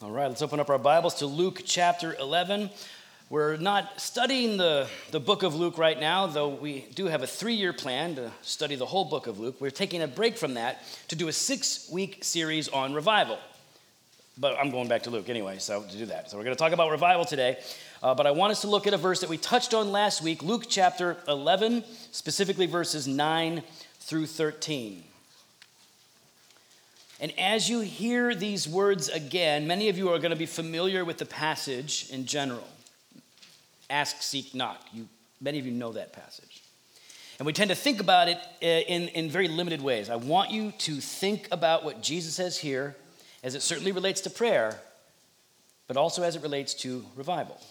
All right, let's open up our Bibles to Luke chapter 11. We're not studying the book of Luke right now, though we do have a 3-year plan to study the whole book of Luke. We're taking a break from that to do a 6-week series on revival. But I'm going back to Luke anyway, so to do that. So we're going to talk about revival today. But I want us to look at a verse that we touched on last week, Luke chapter 11, specifically verses 9 through 13. And as you hear these words again, many of you are going to be familiar with the passage in general. Ask, seek, knock. Many of you know that passage. And we tend to think about it in very limited ways. I want you to think about what Jesus says here, as it certainly relates to prayer, but also as it relates to revival.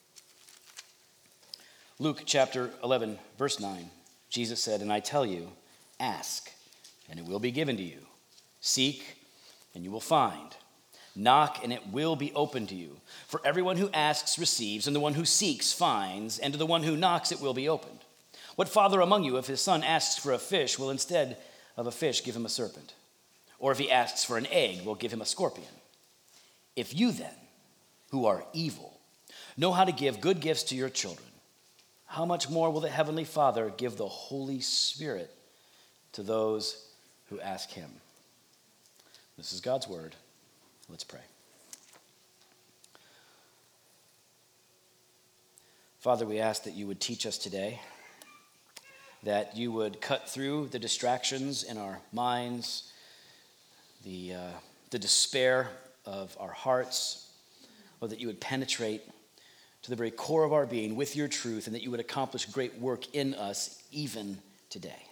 Luke chapter 11, verse 9, Jesus said, "And I tell you, ask, and it will be given to you. Seek, and you will find. Knock, and it will be opened to you. For everyone who asks receives, and the one who seeks finds, and to the one who knocks it will be opened. What father among you, if his son asks for a fish, will instead of a fish give him a serpent? Or if he asks for an egg, will give him a scorpion? If you then, who are evil, know how to give good gifts to your children, how much more will the Heavenly Father give the Holy Spirit to those who ask him?" This is God's word. Let's pray. Father, we ask that you would teach us today, that you would cut through the distractions in our minds, the despair of our hearts, or that you would penetrate to the very core of our being with your truth, and that you would accomplish great work in us even today.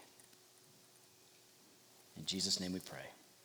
In Jesus' name we pray.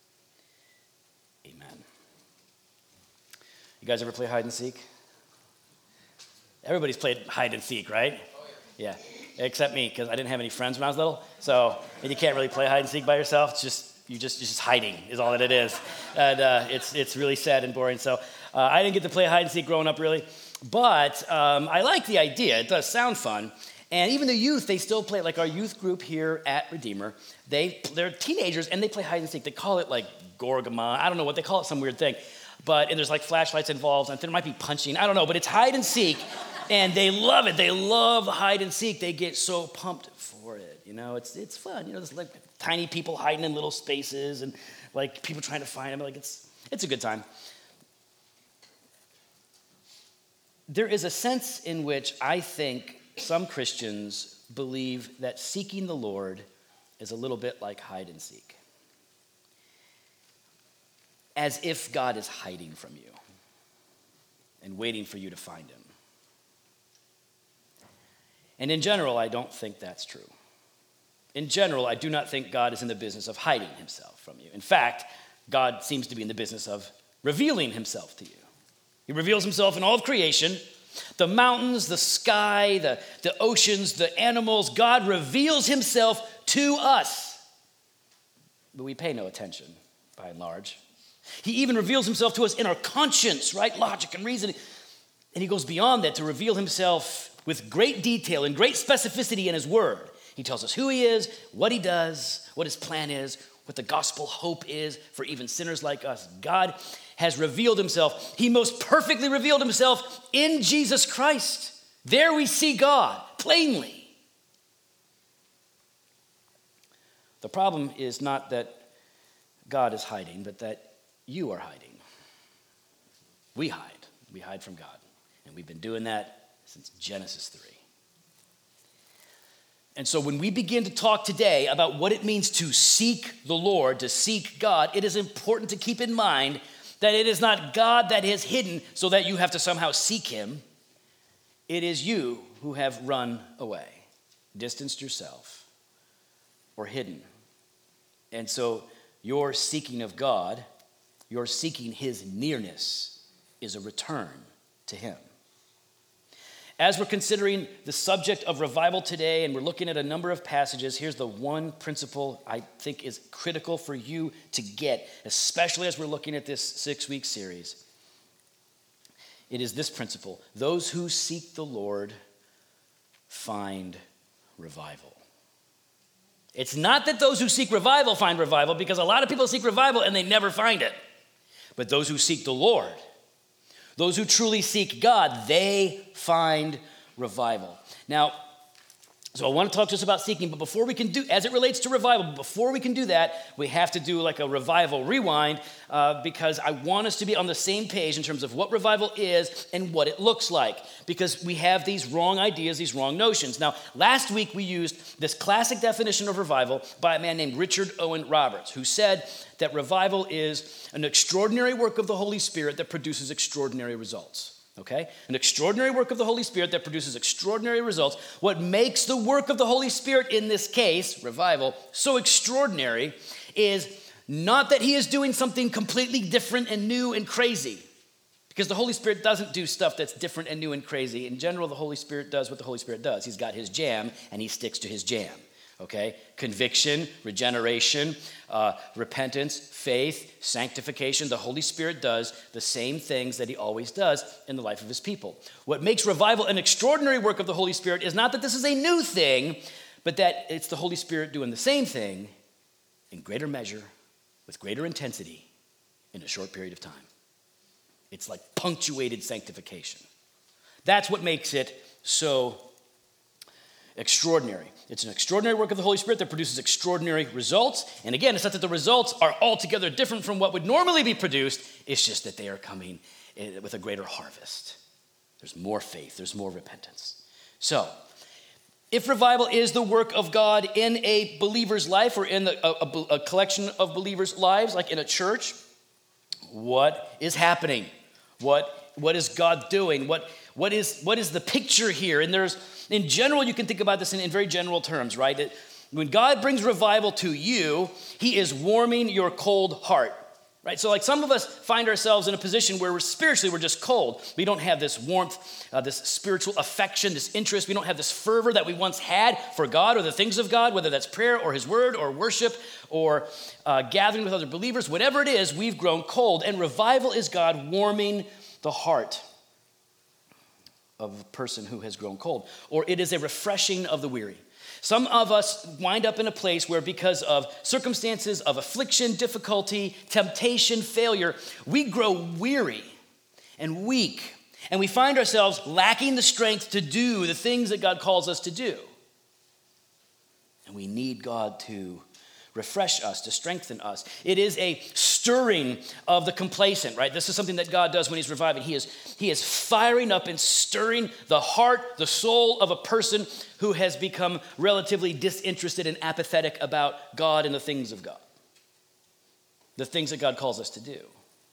Amen. You guys ever play hide and seek? Everybody's played hide and seek, right? Oh, yeah. Except me, because I didn't have any friends when I was little. And you can't really play hide and seek by yourself. It's just hiding is all that it is. And it's really sad and boring. So I didn't get to play hide and seek growing up, really. But I like the idea. It does sound fun. And even the youth, they still play, like our youth group here at Redeemer, they're teenagers and they play hide and seek. They call it like Gorgama. I don't know what they call it, some weird thing. And there's like flashlights involved, and there might be punching. I don't know, but it's hide and seek, and they love it. They love hide and seek. They get so pumped for it. It's fun. There's like tiny people hiding in little spaces, and like people trying to find them. Like it's a good time. There is a sense in which I think some Christians believe that seeking the Lord is a little bit like hide and seek, as if God is hiding from you and waiting for you to find him. And in general, I don't think that's true. In general, I do not think God is in the business of hiding himself from you. In fact, God seems to be in the business of revealing himself to you. He reveals himself in all of creation. The mountains, the sky, the oceans, the animals. God reveals himself to us. But we pay no attention, by and large. He even reveals himself to us in our conscience, right? Logic and reasoning. And he goes beyond that to reveal himself with great detail and great specificity in his word. He tells us who he is, what he does, what his plan is, what the gospel hope is for even sinners like us. God has revealed himself. He most perfectly revealed himself in Jesus Christ. There we see God plainly. The problem is not that God is hiding, but that you are hiding. We hide. We hide from God. And we've been doing that since Genesis 3. And so when we begin to talk today about what it means to seek the Lord, to seek God, it is important to keep in mind that it is not God that is hidden so that you have to somehow seek him. It is you who have run away, distanced yourself, or hidden. And so your seeking of God, your seeking his nearness, is a return to him. As we're considering the subject of revival today, and we're looking at a number of passages, here's the one principle I think is critical for you to get, especially as we're looking at this 6-week series. It is this principle: those who seek the Lord find revival. It's not that those who seek revival find revival, because a lot of people seek revival and they never find it. But those who seek the Lord Those who truly seek God, they find revival. Now, so I want to talk to us about seeking, but before we can do, as it relates to revival, before we can do that, we have to do like a revival rewind because I want us to be on the same page in terms of what revival is and what it looks like, because we have these wrong ideas, these wrong notions. Now, last week we used this classic definition of revival by a man named Richard Owen Roberts, who said that revival is an extraordinary work of the Holy Spirit that produces extraordinary results. Okay? An extraordinary work of the Holy Spirit that produces extraordinary results. What makes the work of the Holy Spirit in this case, revival, so extraordinary is not that he is doing something completely different and new and crazy. Because the Holy Spirit doesn't do stuff that's different and new and crazy. In general, the Holy Spirit does what the Holy Spirit does. He's got his jam and he sticks to his jam. Okay? Conviction, regeneration, repentance, faith, sanctification. The Holy Spirit does the same things that he always does in the life of his people. What makes revival an extraordinary work of the Holy Spirit is not that this is a new thing, but that it's the Holy Spirit doing the same thing in greater measure, with greater intensity, in a short period of time. It's like punctuated sanctification. That's what makes it so extraordinary. It's an extraordinary work of the Holy Spirit that produces extraordinary results. And again, it's not that the results are altogether different from what would normally be produced. It's just that they are coming with a greater harvest. There's more faith. There's more repentance. So, if revival is the work of God in a believer's life or in a collection of believers' lives, like in a church, what is happening? What is God doing? What is the picture here? And in general, you can think about this in very general terms, right? That when God brings revival to you, he is warming your cold heart, right? So like some of us find ourselves in a position where we're just cold. We don't have this warmth, this spiritual affection, this interest. We don't have this fervor that we once had for God or the things of God, whether that's prayer or his word or worship or gathering with other believers. Whatever it is, we've grown cold. And revival is God warming the heart of a person who has grown cold, or it is a refreshing of the weary. Some of us wind up in a place where because of circumstances of affliction, difficulty, temptation, failure, we grow weary and weak, and we find ourselves lacking the strength to do the things that God calls us to do. And we need God to refresh us, to strengthen us. It is a stirring of the complacent, right? This is something that God does when he's reviving. He is firing up and stirring the heart, the soul of a person who has become relatively disinterested and apathetic about God and the things of God. The things that God calls us to do.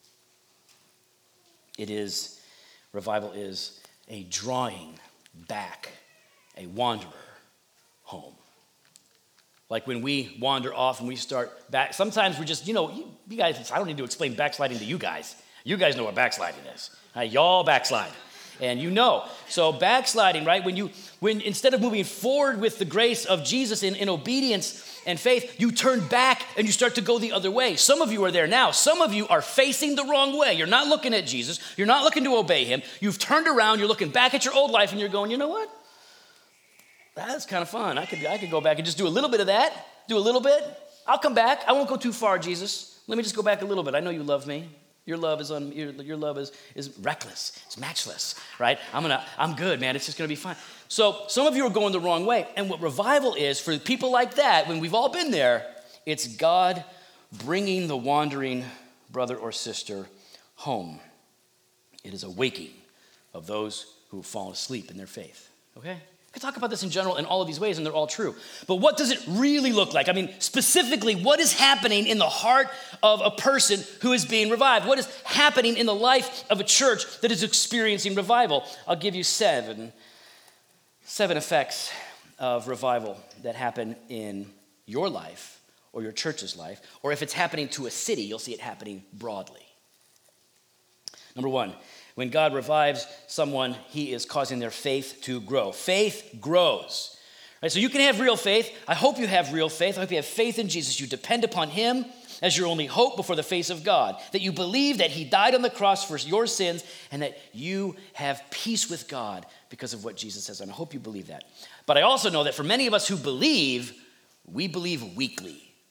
Revival is a drawing back a wanderer home. Like when we wander off and we start back, sometimes we're just, you guys, I don't need to explain backsliding to you guys. You guys know what backsliding is. Y'all backslide. And So backsliding, right? When instead of moving forward with the grace of Jesus in obedience and faith, you turn back and you start to go the other way. Some of you are there now. Some of you are facing the wrong way. You're not looking at Jesus. You're not looking to obey him. You've turned around. You're looking back at your old life and you're going, you know what? That's kind of fun. I could go back and just do a little bit of that. Do a little bit. I'll come back. I won't go too far, Jesus. Let me just go back a little bit. I know you love me. Your love is reckless. It's matchless, right? I'm good, man. It's just gonna be fine. So some of you are going the wrong way. And what revival is for people like that, when we've all been there, it's God bringing the wandering brother or sister home. It is a waking of those who have fallen asleep in their faith. Okay? I could talk about this in general in all of these ways, and they're all true. But what does it really look like? I mean, specifically, what is happening in the heart of a person who is being revived? What is happening in the life of a church that is experiencing revival? I'll give you seven effects of revival that happen in your life or your church's life, or if it's happening to a city, you'll see it happening broadly. Number one, when God revives someone, he is causing their faith to grow. Faith grows. Right? So you can have real faith. I hope you have real faith. I hope you have faith in Jesus. You depend upon him as your only hope before the face of God. That you believe that he died on the cross for your sins and that you have peace with God because of what Jesus has done. I hope you believe that. But I also know that for many of us who believe, we believe weakly.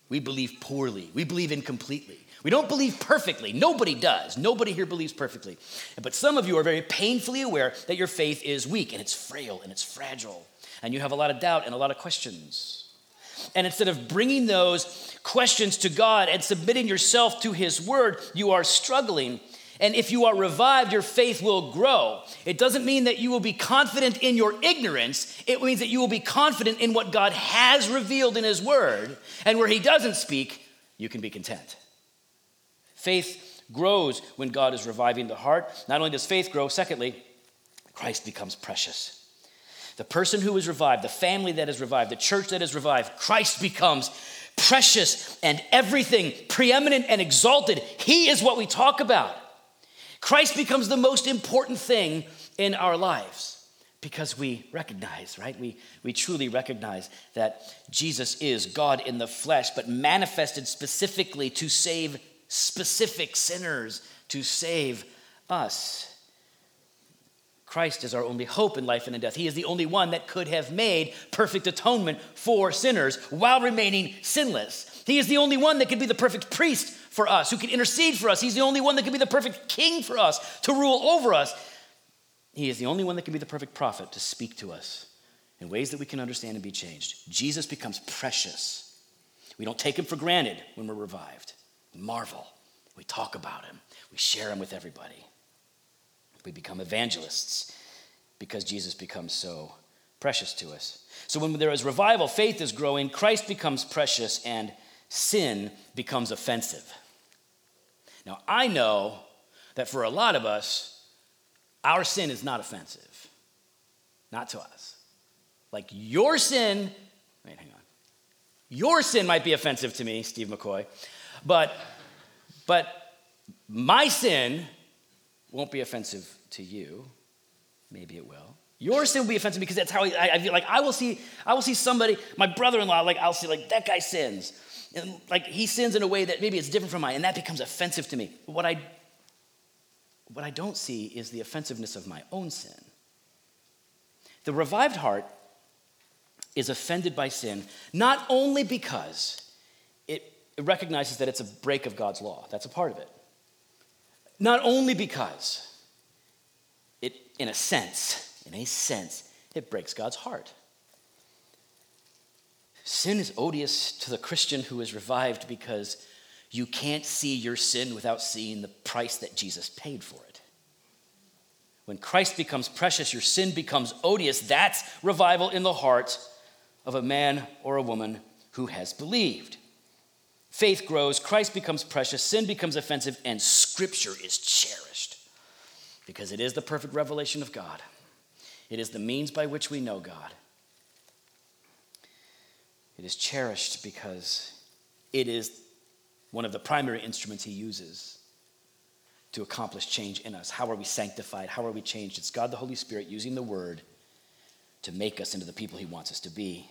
We believe poorly. We believe incompletely. We don't believe perfectly. Nobody does. Nobody here believes perfectly. But some of you are very painfully aware that your faith is weak and it's frail and it's fragile. And you have a lot of doubt and a lot of questions. And instead of bringing those questions to God and submitting yourself to his word, you are struggling. And if you are revived, your faith will grow. It doesn't mean that you will be confident in your ignorance. It means that you will be confident in what God has revealed in his word. And where he doesn't speak, you can be content. Faith grows when God is reviving the heart. Not only does faith grow, secondly, Christ becomes precious. The person who is revived, the family that is revived, the church that is revived, Christ becomes precious and everything, preeminent and exalted. He is what we talk about. Christ becomes the most important thing in our lives because we recognize, right? We truly recognize that Jesus is God in the flesh, but manifested specifically to save specific sinners, to save us. Christ is our only hope in life and in death. He is the only one that could have made perfect atonement for sinners while remaining sinless. He is the only one that could be the perfect priest for us, who can intercede for us. He's the only one that can be the perfect king for us, to rule over us. He is the only one that can be the perfect prophet to speak to us in ways that we can understand and be changed. Jesus becomes precious. We don't take him for granted when we're revived. We marvel. We talk about him. We share him with everybody. We become evangelists because Jesus becomes so precious to us. So when there is revival, faith is growing, Christ becomes precious, and sin becomes offensive. Now, I know that for a lot of us, our sin is not offensive. Not to us. Like your sin, hang on. Your sin might be offensive to me, Steve McCoy, but my sin won't be offensive to you. Maybe it will. Your sin will be offensive because that's how I feel like I will see somebody, my brother-in-law, like I'll see like that guy sins. And like he sins in a way that maybe it's different from mine, and that becomes offensive to me. But what I don't see is the offensiveness of my own sin. The revived heart is offended by sin, not only because it recognizes that it's a break of God's law. That's a part of it. Not only because it, in a sense, it breaks God's heart. Sin is odious to the Christian who is revived because you can't see your sin without seeing the price that Jesus paid for it. When Christ becomes precious, your sin becomes odious. That's revival in the heart of a man or a woman who has believed. Faith grows, Christ becomes precious, sin becomes offensive, and Scripture is cherished because it is the perfect revelation of God. It is the means by which we know God. It is cherished because it is one of the primary instruments he uses to accomplish change in us. How are we sanctified? How are we changed? It's God the Holy Spirit using the word to make us into the people he wants us to be.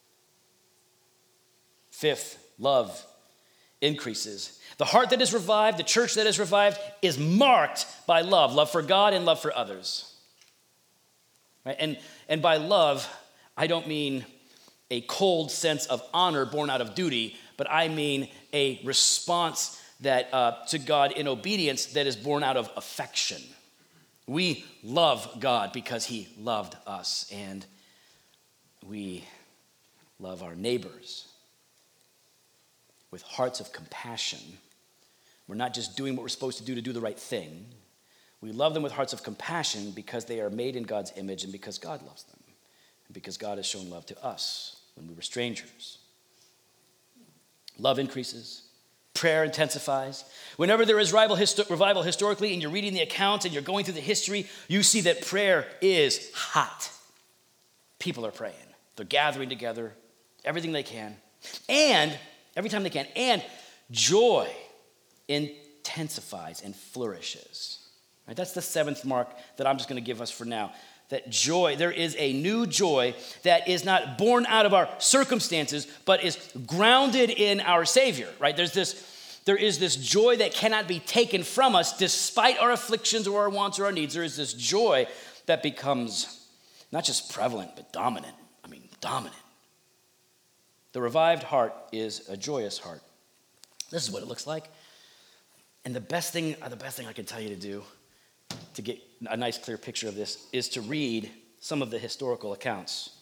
Fifth, love increases. The heart that is revived, the church that is revived, is marked by love for God and love for others. Right? And by love, I don't mean a cold sense of honor born out of duty, but I mean a response that to God in obedience that is born out of affection. We love God because he loved us, and we love our neighbors with hearts of compassion. We're not just doing what we're supposed to do the right thing. We love them with hearts of compassion because they are made in God's image and because God loves them, and because God has shown love to us when we were strangers. Love increases. Prayer intensifies. Whenever there is revival historically, and you're reading the accounts and you're going through the history, you see that prayer is hot. People are praying. They're gathering together, everything they can, and every time they can, and joy intensifies and flourishes. Right? That's the seventh mark that I'm just going to give us for now. That joy, there is a new joy that is not born out of our circumstances, but is grounded in our Savior, right? There is this joy that cannot be taken from us despite our afflictions or our wants or our needs. There is this joy that becomes not just prevalent, but dominant. Dominant. The revived heart is a joyous heart. This is what it looks like. And the best thing I can tell you to do to get a nice clear picture of this is to read some of the historical accounts.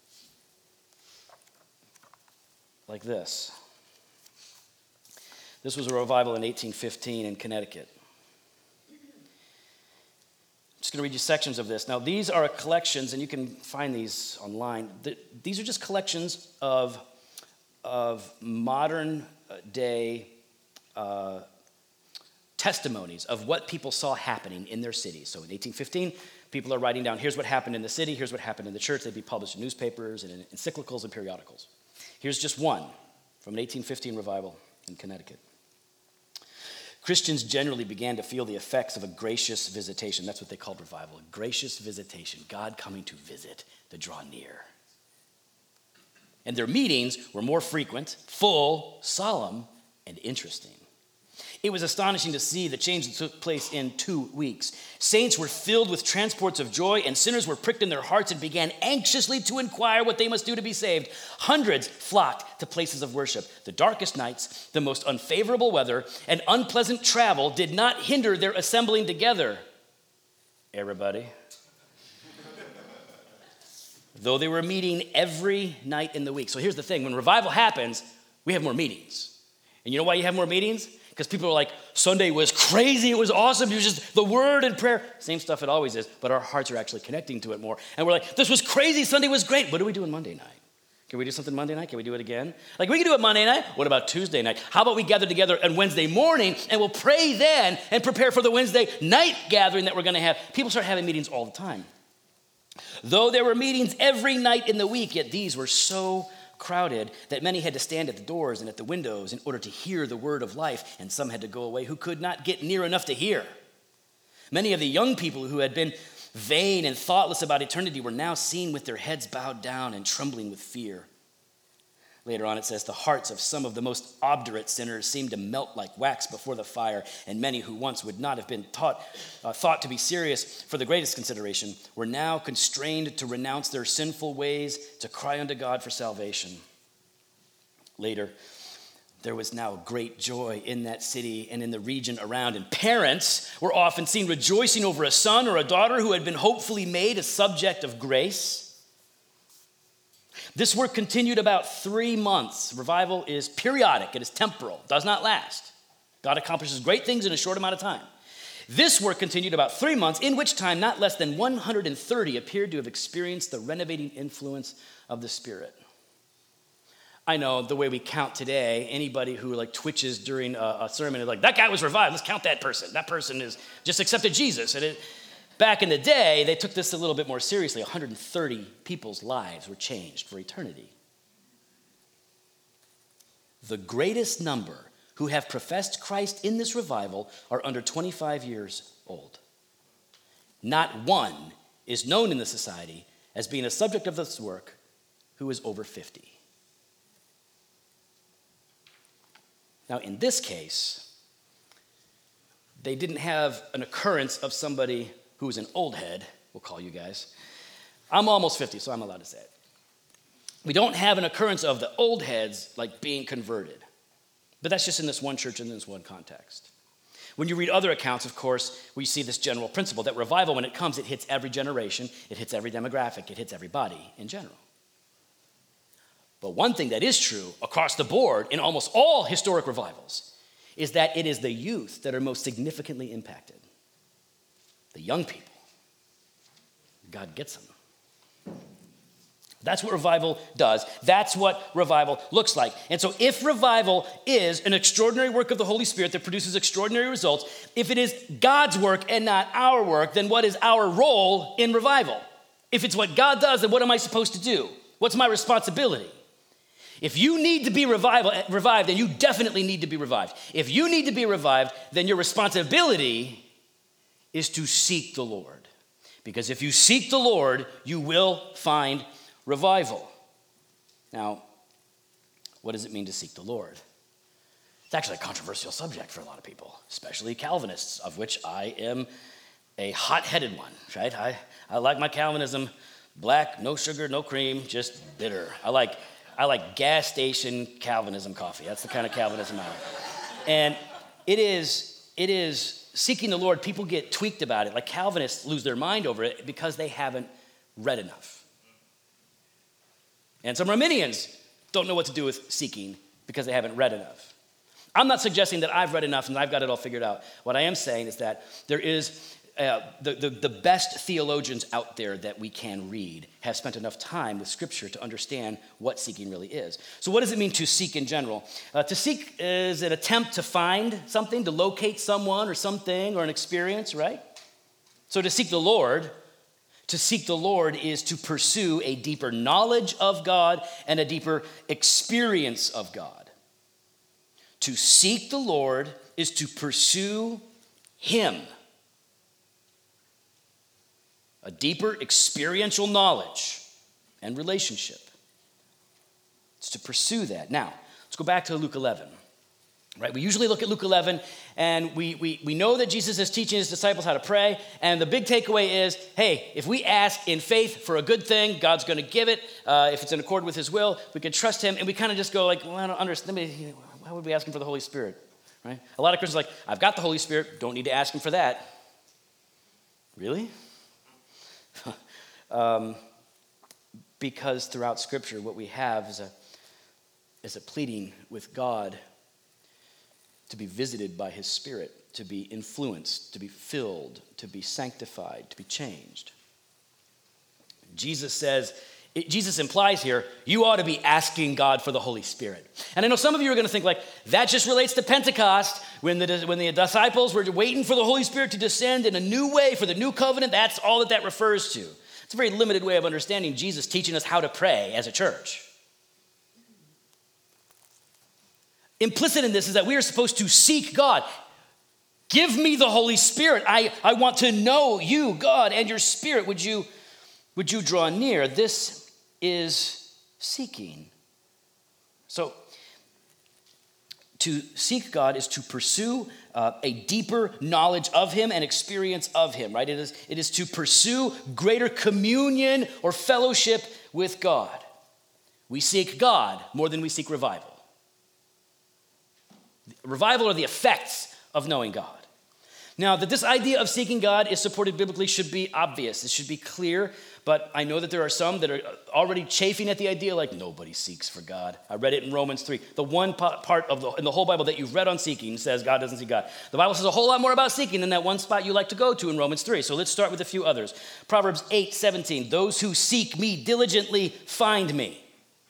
Like this. This was a revival in 1815 in Connecticut. I'm just going to read you sections of this. Now, these are collections, and you can find these online. These are just collections of modern day testimonies of what people saw happening in their cities. So in 1815, people are writing down, here's what happened in the city, here's what happened in the church. They'd be published in newspapers and in encyclicals and periodicals. Here's just one from an 1815 revival in Connecticut. Christians generally began to feel the effects of a gracious visitation. That's what they called revival, a gracious visitation, God coming to visit, to draw near. And their meetings were more frequent, full, solemn, and interesting. It was astonishing to see the change that took place in 2 weeks. Saints were filled with transports of joy, and sinners were pricked in their hearts and began anxiously to inquire what they must do to be saved. Hundreds flocked to places of worship. The darkest nights, the most unfavorable weather, and unpleasant travel did not hinder their assembling together. Everybody. Though they were meeting every night in the week. So here's the thing. When revival happens, we have more meetings. And you know why you have more meetings? Because people are like, Sunday was crazy, it was awesome, it was just the word and prayer. Same stuff it always is, but our hearts are actually connecting to it more. And we're like, this was crazy, Sunday was great. What do we do on Monday night? Can we do something Monday night? Can we do it again? Like, we can do it Monday night. What about Tuesday night? How about we gather together on Wednesday morning and we'll pray then and prepare for the Wednesday night gathering that we're going to have? People start having meetings all the time. Though there were meetings every night in the week, yet these were so crowded that many had to stand at the doors and at the windows in order to hear the word of life, and some had to go away who could not get near enough to hear. Many of the young people who had been vain and thoughtless about eternity were now seen with their heads bowed down and trembling with fear. Later on it says, the hearts of some of the most obdurate sinners seemed to melt like wax before the fire, and many who once would not have been thought to be serious for the greatest consideration were now constrained to renounce their sinful ways, to cry unto God for salvation. Later, there was now great joy in that city and in the region around, and parents were often seen rejoicing over a son or a daughter who had been hopefully made a subject of grace. This work continued about 3 months. Revival is periodic, it is temporal, does not last. God accomplishes great things in a short amount of time. This work continued about 3 months, in which time not less than 130 appeared to have experienced the renovating influence of the Spirit. I know the way we count today, anybody who like twitches during a sermon is like, that guy was revived, let's count that person. That person is just accepted Jesus. And back in the day, they took this a little bit more seriously. 130 people's lives were changed for eternity. The greatest number who have professed Christ in this revival are under 25 years old. Not one is known in the society as being a subject of this work who is over 50. Now, in this case, they didn't have an occurrence of somebody who was an old head, we'll call you guys. I'm almost 50, so I'm allowed to say it. We don't have an occurrence of the old heads like being converted. But that's just in this one church and in this one context. When you read other accounts, of course, we see this general principle that revival, when it comes, it hits every generation, it hits every demographic, it hits everybody in general. But one thing that is true across the board in almost all historic revivals is that it is the youth that are most significantly impacted. The young people. God gets them. That's what revival does. That's what revival looks like. And so if revival is an extraordinary work of the Holy Spirit that produces extraordinary results, if it is God's work and not our work, then what is our role in revival? If it's what God does, then what am I supposed to do? What's my responsibility? If you need to be revived, then you definitely need to be revived. If you need to be revived, then your responsibility is to seek the Lord. Because if you seek the Lord, you will find revival. Now, what does it mean to seek the Lord? It's actually a controversial subject for a lot of people, especially Calvinists, of which I am a hot-headed one, right? I like my Calvinism black, no sugar, no cream, just bitter. I I like gas station Calvinism coffee. That's the kind of Calvinism I like. And it is seeking the Lord. People get tweaked about it. Like Calvinists lose their mind over it because they haven't read enough. And some Arminians don't know what to do with seeking because they haven't read enough. I'm not suggesting that I've read enough and I've got it all figured out. What I am saying is that there is the best theologians out there that we can read have spent enough time with Scripture to understand what seeking really is. So what does it mean to seek in general? To seek is an attempt to find something, to locate someone or something or an experience, right? So to seek the Lord is to pursue a deeper knowledge of God and a deeper experience of God. To seek the Lord is to pursue Him. A deeper experiential knowledge and relationship. It's to pursue that. Now, let's go back to Luke 11. Right? We usually look at Luke 11, and we know that Jesus is teaching his disciples how to pray, and the big takeaway is, hey, if we ask in faith for a good thing, God's going to give it. If it's in accord with his will, we can trust him, and we kind of just go like, well, I don't understand. Why would we ask him for the Holy Spirit? Right? A lot of Christians are like, I've got the Holy Spirit, don't need to ask him for that. Really? Because throughout Scripture, what we have is a pleading with God to be visited by his Spirit, to be influenced, to be filled, to be sanctified, to be changed. Jesus implies here, you ought to be asking God for the Holy Spirit. And I know some of you are going to think like, that just relates to Pentecost, when the disciples were waiting for the Holy Spirit to descend in a new way for the new covenant. That's all that refers to. It's a very limited way of understanding Jesus teaching us how to pray as a church. Implicit in this is that we are supposed to seek God. Give me the Holy Spirit. I want to know you, God, and your Spirit. Would you draw near? This is seeking. So, to seek God is to pursue a deeper knowledge of him and experience of him, right? It is to pursue greater communion or fellowship with God. We seek God more than we seek revival. Revival are the effects of knowing God. Now, that this idea of seeking God is supported biblically should be obvious. It should be clear, but I know that there are some that are already chafing at the idea like nobody seeks for God. I read it in Romans 3. The one part in the whole Bible that you've read on seeking says God doesn't see God. The Bible says a whole lot more about seeking than that one spot you like to go to in Romans 3. So let's start with a few others. Proverbs 8:17. Those who seek me diligently find me.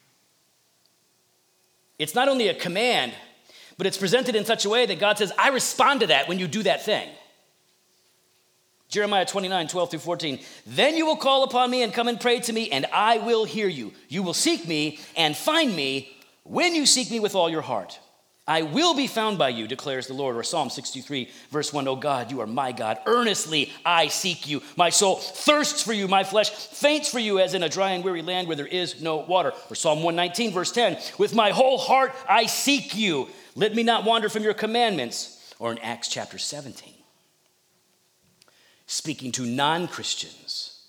It's not only a command, but it's presented in such a way that God says, I respond to that when you do that thing. Jeremiah 29:12-14. Then you will call upon me and come and pray to me, and I will hear you. You will seek me and find me when you seek me with all your heart. I will be found by you, declares the Lord. Or Psalm 63:1. Oh God, you are my God. Earnestly I seek you. My soul thirsts for you. My flesh faints for you as in a dry and weary land where there is no water. Or Psalm 119:10. With my whole heart I seek you. Let me not wander from your commandments. Or in Acts chapter 17. Speaking to non-Christians,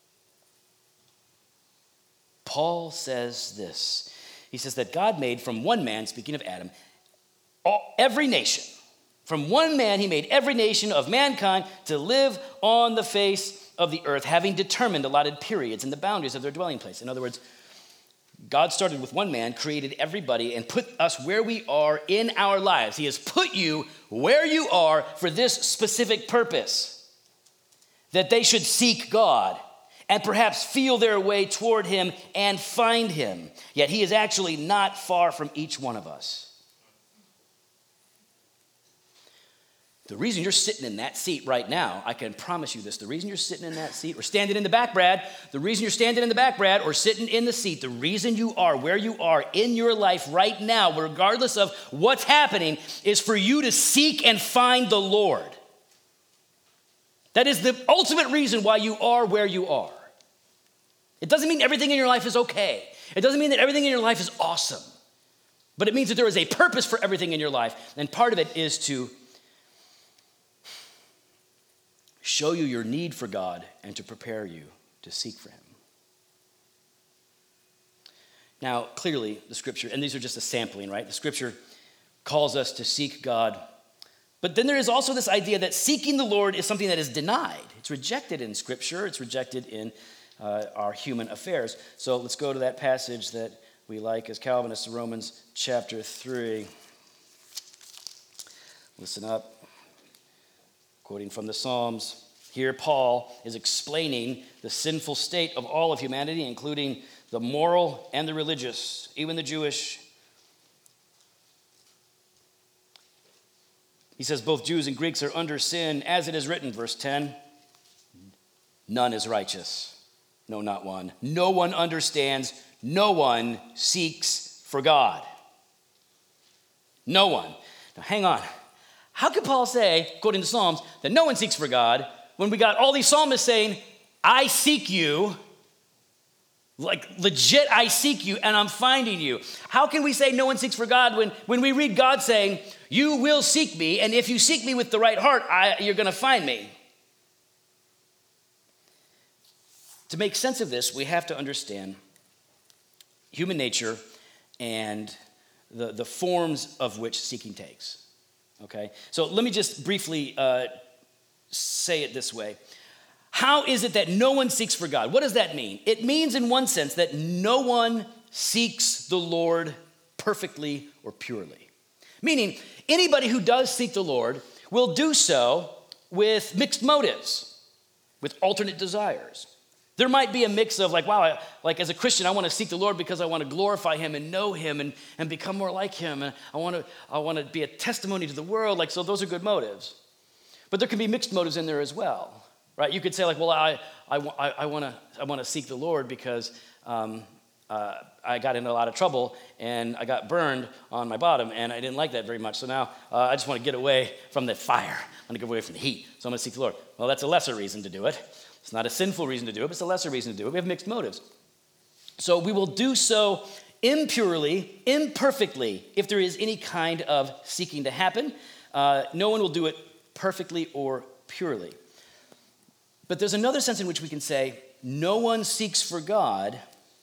Paul says this. He says that God made from one man, speaking of Adam, every nation. From one man he made every nation of mankind to live on the face of the earth, having determined allotted periods and the boundaries of their dwelling place. In other words, God started with one man, created everybody, and put us where we are in our lives. He has put you where you are for this specific purpose. That they should seek God and perhaps feel their way toward him and find him. Yet he is actually not far from each one of us. The reason you're sitting in that seat right now, I can promise you this, the reason you're sitting in that seat, or standing in the back, Brad, the reason you're standing in the back, Brad, or sitting in the seat, the reason you are where you are in your life right now, regardless of what's happening, is for you to seek and find the Lord. That is the ultimate reason why you are where you are. It doesn't mean everything in your life is okay. It doesn't mean that everything in your life is awesome. But it means that there is a purpose for everything in your life. And part of it is to show you your need for God and to prepare you to seek for him. Now, clearly, the scripture, and these are just a sampling, right? The scripture calls us to seek God. But then there is also this idea that seeking the Lord is something that is denied. It's rejected in scripture. It's rejected in our human affairs. So let's go to that passage that we like as Calvinists, Romans chapter 3. Listen up. Quoting from the Psalms. Here, Paul is explaining the sinful state of all of humanity, including the moral and the religious, even the Jewish. He says, both Jews and Greeks are under sin, as it is written, verse 10. None is righteous. No, not one. No one understands. No one seeks for God. No one. Now, hang on. How can Paul say, quoting the Psalms, that no one seeks for God when we got all these psalmists saying, I seek you, like legit, I seek you and I'm finding you? How can we say no one seeks for God when we read God saying, you will seek me, and if you seek me with the right heart, you're going to find me? To make sense of this, we have to understand human nature and the forms of which seeking takes. Okay? So let me just briefly say it this way. How is it that no one seeks for God? What does that mean? It means, in one sense, that no one seeks the Lord perfectly or purely. Meaning, anybody who does seek the Lord will do so with mixed motives, with alternate desires. There might be a mix of like as a Christian, I want to seek the Lord because I want to glorify him and know him and become more like him. And I want to be a testimony to the world. So those are good motives. But there can be mixed motives in there as well, right? You could say I want to seek the Lord because I got into a lot of trouble and I got burned on my bottom and I didn't like that very much. So now I just want to get away from the fire. I want to get away from the heat. So I'm going to seek the Lord. Well, that's a lesser reason to do it. It's not a sinful reason to do it, but it's a lesser reason to do it. We have mixed motives. So we will do so impurely, imperfectly, if there is any kind of seeking to happen. No one will do it perfectly or purely. But there's another sense in which we can say, no one seeks for God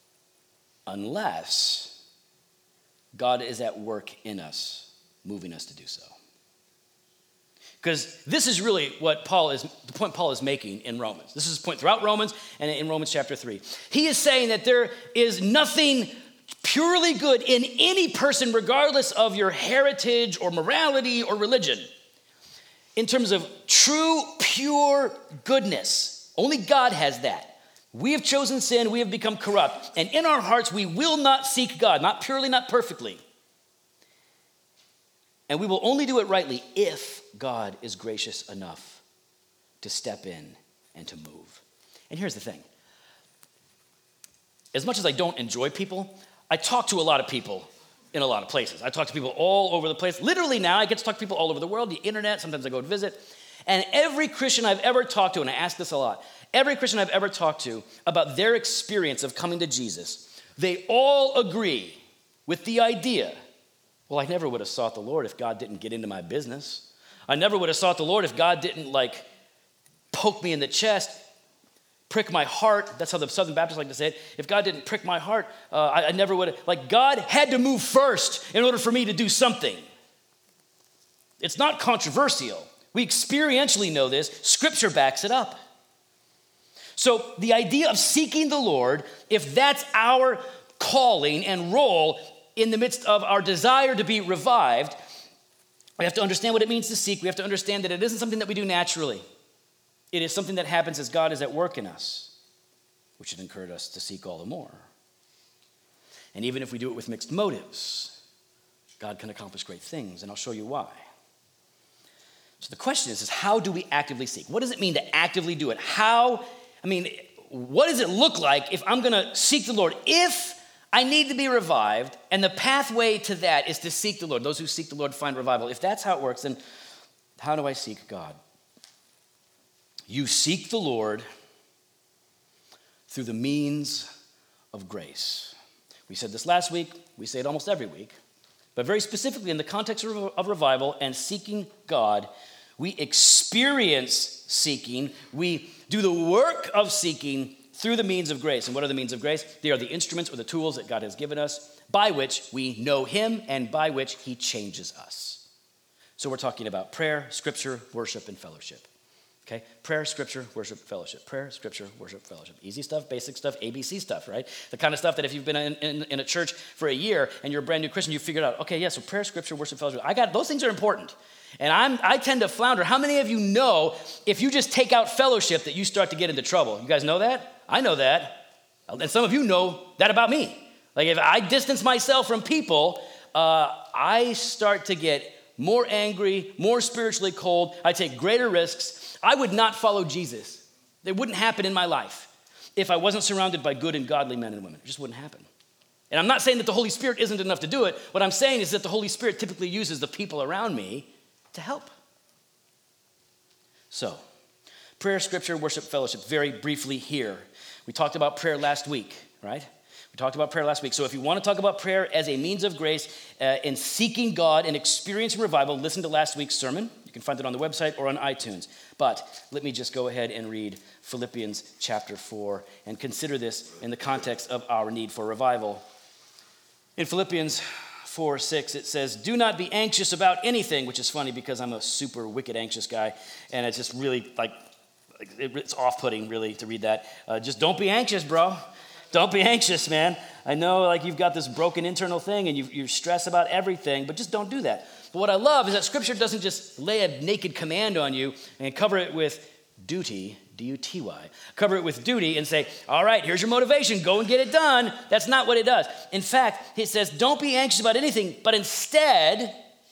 unless God is at work in us, moving us to do so. Because this is really the point Paul is making in Romans. This is his point throughout Romans and in Romans chapter 3. He is saying that there is nothing purely good in any person, regardless of your heritage or morality or religion. In terms of true, pure goodness, only God has that. We have chosen sin, we have become corrupt, and in our hearts we will not seek God, not purely, not perfectly. And we will only do it rightly if God is gracious enough to step in and to move. And here's the thing. As much as I don't enjoy people, I talk to a lot of people in a lot of places. I talk to people all over the place. Literally now, I get to talk to people all over the world, the internet. Sometimes I go and visit. And every Christian I've ever talked to, and I ask this a lot, every Christian I've ever talked to about their experience of coming to Jesus, they all agree with the idea, well, I never would have sought the Lord if God didn't get into my business. I never would have sought the Lord if God didn't poke me in the chest, prick my heart. That's how the Southern Baptists like to say it. If God didn't prick my heart, I never would have. God had to move first in order for me to do something. It's not controversial. We experientially know this. Scripture backs it up. So the idea of seeking the Lord, if that's our calling and role in the midst of our desire to be revived, we have to understand what it means to seek. We have to understand that it isn't something that we do naturally. It is something that happens as God is at work in us, which should encourage us to seek all the more. And even if we do it with mixed motives, God can accomplish great things, and I'll show you why. So the question is how do we actively seek? What does it mean to actively do it? What does it look like if I'm going to seek the Lord? If I need to be revived, and the pathway to that is to seek the Lord. Those who seek the Lord find revival. If that's how it works, then how do I seek God? You seek the Lord through the means of grace. We said this last week. We say it almost every week. But very specifically in the context of revival and seeking God, we experience seeking. We do the work of seeking through the means of grace. And what are the means of grace? They are the instruments or the tools that God has given us by which we know him and by which he changes us. So we're talking about prayer, scripture, worship, and fellowship. Okay? Prayer, scripture, worship, fellowship. Prayer, scripture, worship, fellowship. Easy stuff, basic stuff, ABC stuff, right? The kind of stuff that if you've been in a church for a year and you're a brand new Christian, you figured out, okay, yeah, so prayer, scripture, worship, fellowship. Those things are important. And I tend to flounder. How many of you know if you just take out fellowship that you start to get into trouble? You guys know that? I know that. And some of you know that about me. Like if I distance myself from people, I start to get more angry, more spiritually cold. I take greater risks. I would not follow Jesus. It wouldn't happen in my life if I wasn't surrounded by good and godly men and women. It just wouldn't happen. And I'm not saying that the Holy Spirit isn't enough to do it. What I'm saying is that the Holy Spirit typically uses the people around me to help. So, prayer, scripture, worship, fellowship, very briefly here. We talked about prayer last week, right? We talked about prayer last week. So if you want to talk about prayer as a means of grace in seeking God and experiencing revival, listen to last week's sermon. You can find it on the website or on iTunes. But let me just go ahead and read Philippians chapter 4 and consider this in the context of our need for revival. In Philippians 4:6, it says, do not be anxious about anything, which is funny because I'm a super wicked anxious guy, and it's just really it's off-putting really to read that. Just don't be anxious, bro. Don't be anxious, man. I know you've got this broken internal thing and you're stressed about everything, but just don't do that. But what I love is that Scripture doesn't just lay a naked command on you and cover it with duty, D-U-T-Y. Cover it with duty and say, all right, here's your motivation. Go and get it done. That's not what it does. In fact, it says, don't be anxious about anything, but instead,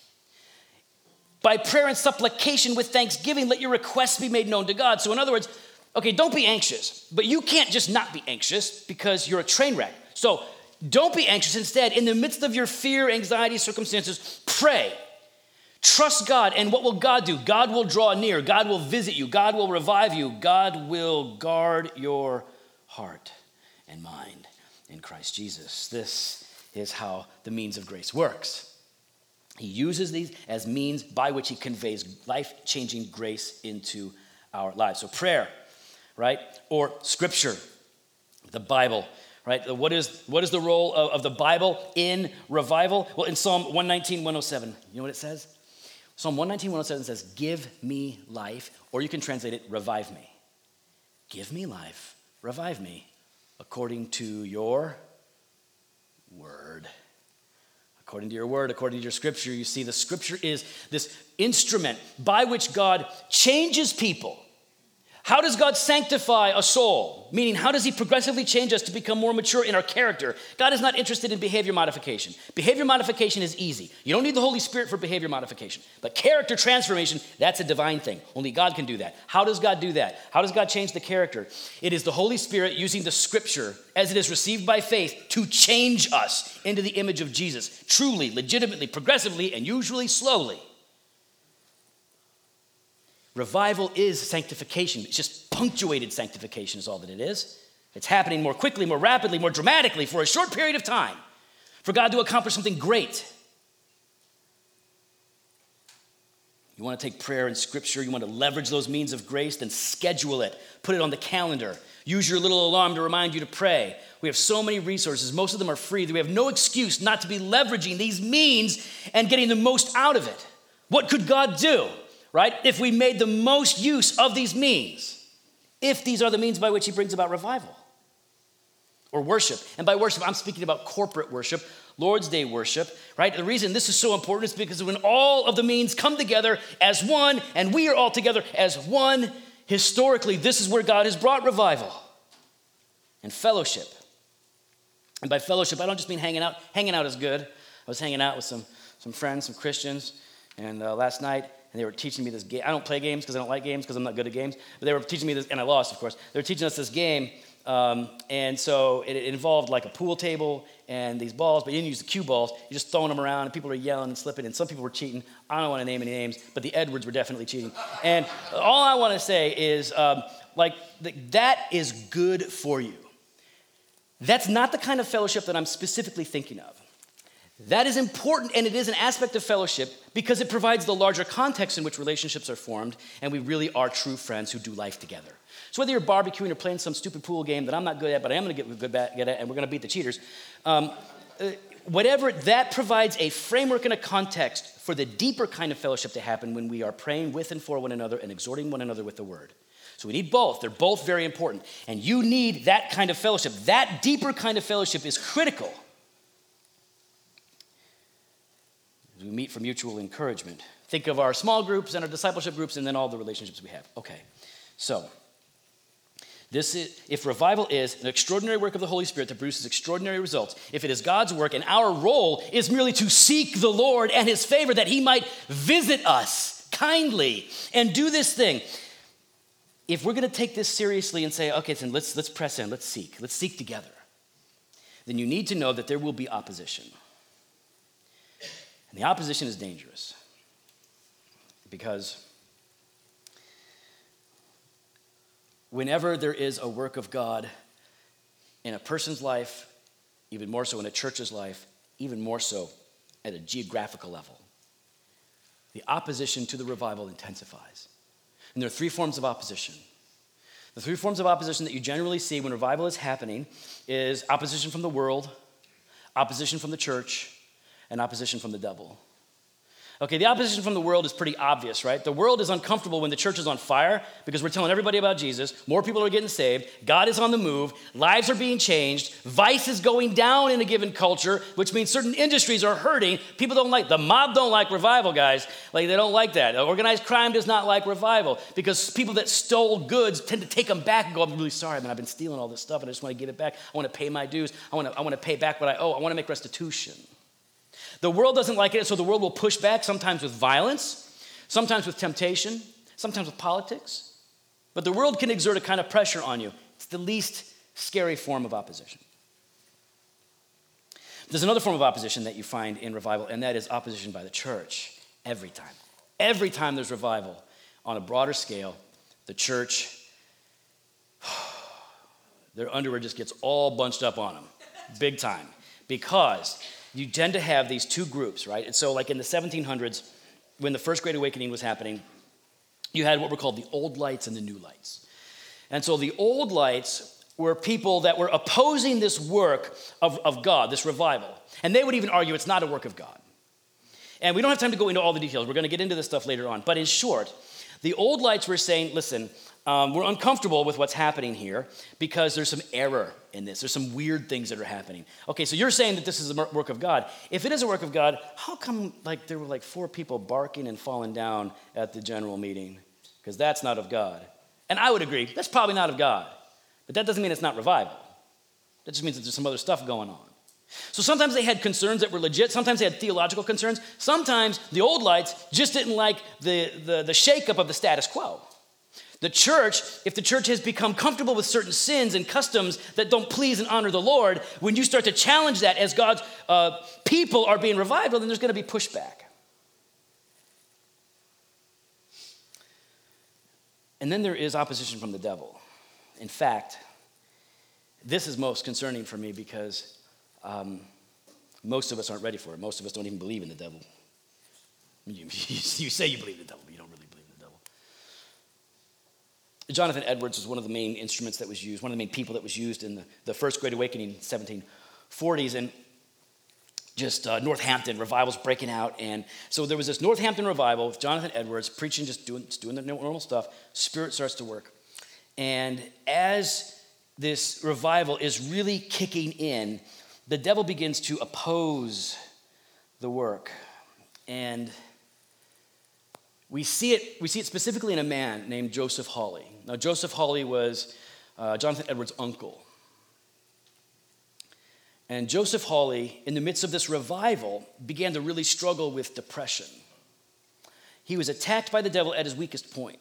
by prayer and supplication with thanksgiving, let your requests be made known to God. So in other words, okay, don't be anxious, but you can't just not be anxious because you're a train wreck. So don't be anxious. Instead, in the midst of your fear, anxiety, circumstances, pray. Trust God, and what will God do? God will draw near. God will visit you. God will revive you. God will guard your heart and mind in Christ Jesus. This is how the means of grace works. He uses these as means by which he conveys life-changing grace into our lives. So prayer, right? Or scripture, the Bible, right? What is the role of the Bible in revival? Well, in Psalm 119, 107, you know what it says? Psalm 119, 107 says, give me life, or you can translate it, revive me. Give me life, revive me, according to your word. According to your word, according to your scripture, you see the scripture is this instrument by which God changes people. How does God sanctify a soul? Meaning, how does he progressively change us to become more mature in our character? God is not interested in behavior modification. Behavior modification is easy. You don't need the Holy Spirit for behavior modification. But character transformation, that's a divine thing. Only God can do that. How does God do that? How does God change the character? It is the Holy Spirit using the scripture as it is received by faith to change us into the image of Jesus. Truly, legitimately, progressively, and usually slowly. Revival is sanctification. It's just punctuated sanctification is all that it is. It's happening more quickly, more rapidly, more dramatically for a short period of time for God to accomplish something great. You want to take prayer and scripture, you want to leverage those means of grace, then schedule it. Put it on the calendar. Use your little alarm to remind you to pray. We have so many resources. Most of them are free. We have no excuse not to be leveraging these means and getting the most out of it. What could God do? Right? If we made the most use of these means, if these are the means by which he brings about revival or worship. And by worship, I'm speaking about corporate worship, Lord's Day worship, right? The reason this is so important is because when all of the means come together as one and we are all together as one, historically, this is where God has brought revival and fellowship. And by fellowship, I don't just mean hanging out. Hanging out is good. I was hanging out with some friends, some Christians, and last night, and they were teaching me this game. I don't play games because I don't like games because I'm not good at games. But they were teaching me this, and I lost, of course. They were teaching us this game, and so it involved like a pool table and these balls, but you didn't use the cue balls. You're just throwing them around, and people are yelling and slipping, and some people were cheating. I don't want to name any names, but the Edwards were definitely cheating. And all I want to say is, that is good for you. That's not the kind of fellowship that I'm specifically thinking of. That is important, and it is an aspect of fellowship, because it provides the larger context in which relationships are formed, and we really are true friends who do life together. So whether you're barbecuing or playing some stupid pool game that I'm not good at, but I am going to get good at, and we're going to beat the cheaters, whatever, that provides a framework and a context for the deeper kind of fellowship to happen when we are praying with and for one another and exhorting one another with the word. So we need both. They're both very important. And you need that kind of fellowship. That deeper kind of fellowship is critical. We meet for mutual encouragement. Think of our small groups and our discipleship groups and then all the relationships we have. Okay, so if revival is an extraordinary work of the Holy Spirit that produces extraordinary results, if it is God's work and our role is merely to seek the Lord and his favor that he might visit us kindly and do this thing, if we're going to take this seriously and say, okay, then let's press in, let's seek together, then you need to know that there will be opposition. And the opposition is dangerous because whenever there is a work of God in a person's life, even more so in a church's life, even more so at a geographical level, the opposition to the revival intensifies. And there are three forms of opposition. The three forms of opposition that you generally see when revival is happening is opposition from the world, opposition from the church, and opposition from the devil. Okay, the opposition from the world is pretty obvious, right? The world is uncomfortable when the church is on fire because we're telling everybody about Jesus. More people are getting saved. God is on the move. Lives are being changed. Vice is going down in a given culture, which means certain industries are hurting. People the mob don't like revival, guys. Like, they don't like that. Organized crime does not like revival because people that stole goods tend to take them back and go, I'm really sorry, man, I've been stealing all this stuff and I just want to give it back. I want to pay my dues. I want to pay back what I owe. I want to make restitution. The world doesn't like it, so the world will push back, sometimes with violence, sometimes with temptation, sometimes with politics. But the world can exert a kind of pressure on you. It's the least scary form of opposition. There's another form of opposition that you find in revival, and that is opposition by the church. Every time. Every time there's revival on a broader scale, the church, their underwear just gets all bunched up on them, big time, because you tend to have these two groups, right? And so like in the 1700s, when the First Great Awakening was happening, you had what were called the old lights and the new lights. And so the old lights were people that were opposing this work of God, this revival. And they would even argue it's not a work of God. And we don't have time to go into all the details. We're going to get into this stuff later on. But in short, the old lights were saying, listen, we're uncomfortable with what's happening here because there's some error in this. There's some weird things that are happening. Okay, so you're saying that this is a work of God. If it is a work of God, how come there were 4 people barking and falling down at the general meeting? Because that's not of God. And I would agree, that's probably not of God. But that doesn't mean it's not revival. That just means that there's some other stuff going on. So sometimes they had concerns that were legit. Sometimes they had theological concerns. Sometimes the old lights just didn't like the shakeup of the status quo. The church, if the church has become comfortable with certain sins and customs that don't please and honor the Lord, when you start to challenge that as God's people are being revived, well, then there's going to be pushback. And then there is opposition from the devil. In fact, this is most concerning for me because most of us aren't ready for it. Most of us don't even believe in the devil. You say you believe in the devil, but you don't really believe in the devil. Jonathan Edwards was one of the main instruments that was used, one of the main people that was used in the First Great Awakening in the 1740s, and just Northampton, revivals breaking out. And so there was this Northampton revival with Jonathan Edwards preaching, just doing the normal stuff. Spirit starts to work. And as this revival is really kicking in, the devil begins to oppose the work. And we see it specifically in a man named Joseph Hawley. Now, Joseph Hawley was Jonathan Edwards' uncle. And Joseph Hawley, in the midst of this revival, began to really struggle with depression. He was attacked by the devil at his weakest point.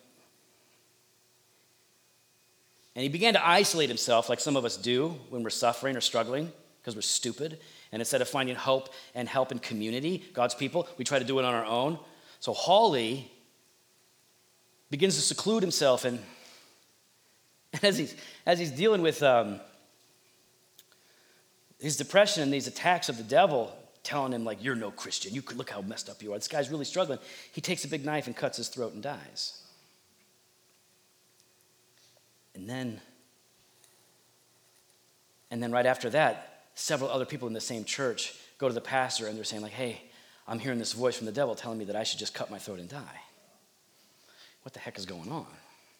And he began to isolate himself like some of us do when we're suffering or struggling because we're stupid. And instead of finding hope and help in community, God's people, we try to do it on our own. So Hawley begins to seclude himself, and as he's dealing with his depression and these attacks of the devil, telling him, like, you're no Christian. You could look how messed up you are. This guy's really struggling. He takes a big knife and cuts his throat and dies. And then right after that, several other people in the same church go to the pastor and they're saying, like, hey, I'm hearing this voice from the devil telling me that I should just cut my throat and die. What the heck is going on?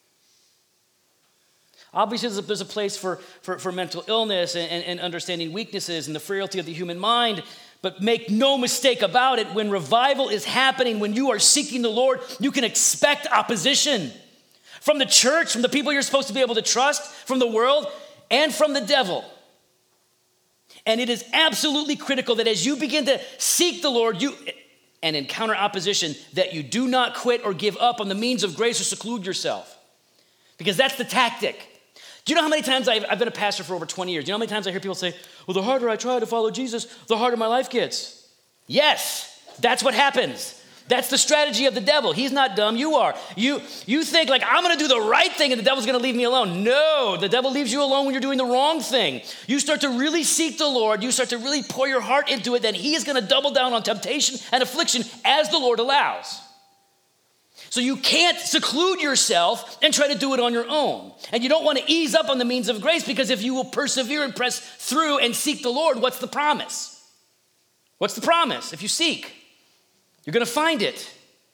Obviously, there's a place for mental illness and understanding weaknesses and the frailty of the human mind, but make no mistake about it, when revival is happening, when you are seeking the Lord, you can expect opposition from the church, from the people you're supposed to be able to trust, from the world, and from the devil. And it is absolutely critical that as you begin to seek the Lord and encounter opposition, that you do not quit or give up on the means of grace or seclude yourself. Because that's the tactic. Do you know how many times I've been a pastor for over 20 years? Do you know how many times I hear people say, well, the harder I try to follow Jesus, the harder my life gets? Yes, that's what happens. That's the strategy of the devil. He's not dumb, you are. You think, like, I'm gonna do the right thing and the devil's gonna leave me alone. No, the devil leaves you alone when you're doing the wrong thing. You start to really seek the Lord, you start to really pour your heart into it, then he is gonna double down on temptation and affliction as the Lord allows. So you can't seclude yourself and try to do it on your own. And you don't want to ease up on the means of grace, because if you will persevere and press through and seek the Lord, what's the promise? What's the promise? If you seek, you're going to find it.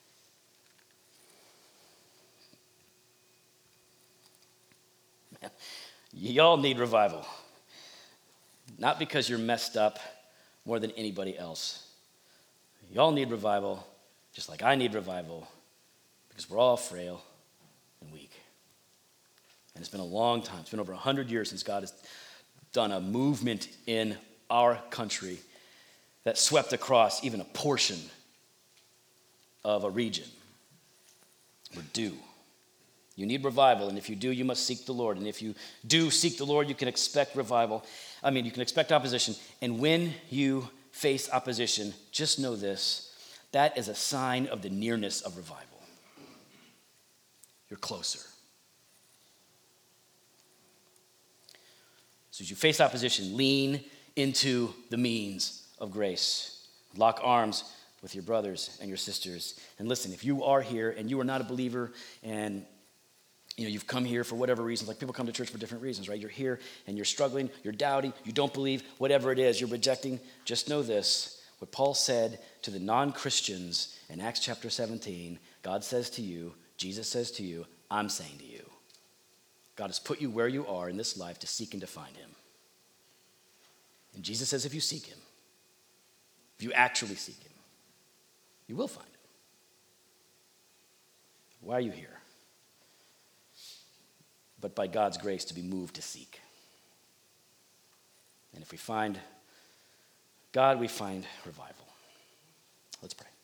Man, y'all need revival. Not because you're messed up more than anybody else. Y'all need revival just like I need revival, because we're all frail and weak. And it's been a long time. It's been over 100 years since God has done a movement in our country that swept across even a portion of a region. We're due. You need revival, and if you do, you must seek the Lord. And if you do seek the Lord, you can expect revival. You can expect opposition. And when you face opposition, just know this: that is a sign of the nearness of revival. You're closer. So as you face opposition, lean into the means of grace. Lock arms with your brothers and your sisters. And listen, if you are here and you are not a believer, and you've come here for whatever reasons, like people come to church for different reasons, right? You're here and you're struggling, you're doubting, you don't believe, whatever it is, you're rejecting. Just know this: what Paul said to the non-Christians in Acts chapter 17, God says to you, Jesus says to you, I'm saying to you. God has put you where you are in this life to seek and to find him. And Jesus says if you seek him, if you actually seek him, you will find him. Why are you here? But by God's grace to be moved to seek. And if we find God, we find revival. Let's pray.